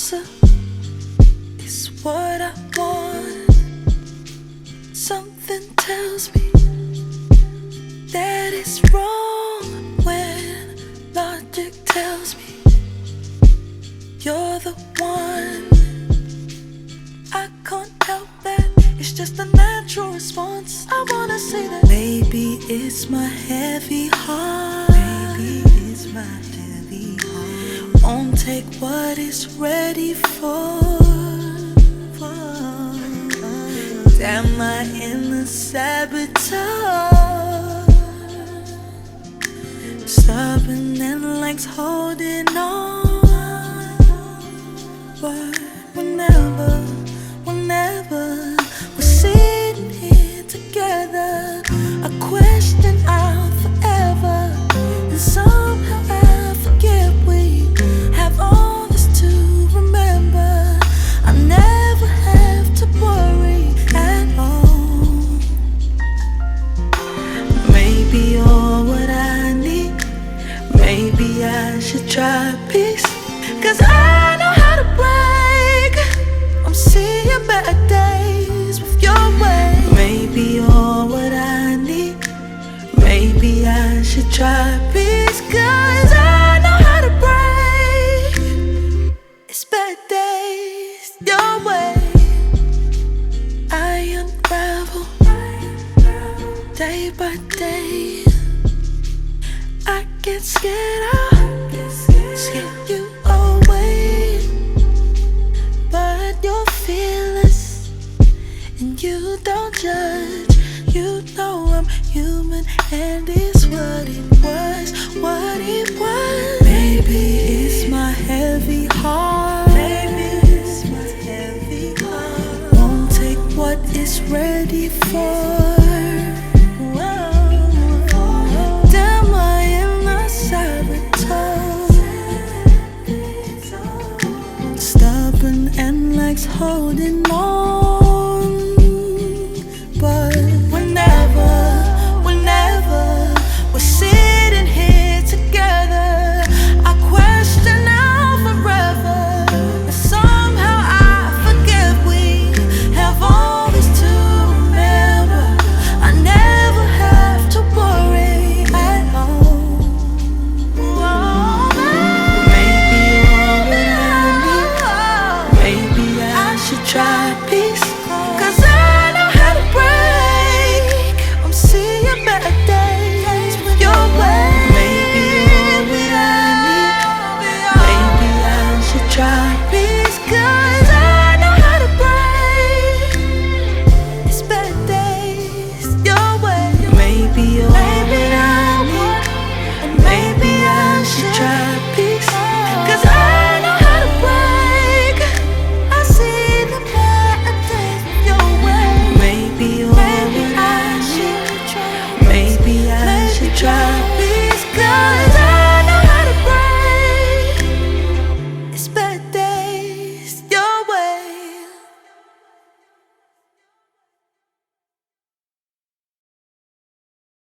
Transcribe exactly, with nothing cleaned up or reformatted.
closer is what I want. Something tells me that it's wrong when logic tells me you're the one. I can't help that, it's just a natural response. I wanna say that maybe it's my heavy heart. Maybe it's my heavy heart. Won't take what it's ready for. Damn my inner saboteur, stubborn and likes holding on. But whenever, whenever we're sitting here together, I question out forever, and somehow I forget we have all this to remember. I never have to worry at all. Maybe you're what I need. Maybe I should try peace, 'cause I know how to break. I'm seeing better days with your way. Maybe you're what I need. Maybe I should try peace, 'cause I know how to break. It's better days your way. I unravel day by day. I get scared, I scare you away. But you're fearless and you don't judge. You know I'm human and it's what it was, what it was. Maybe it's my heavy heart. Maybe it's my heavy heart. Won't take what it's ready for. Stubborn and likes holding on.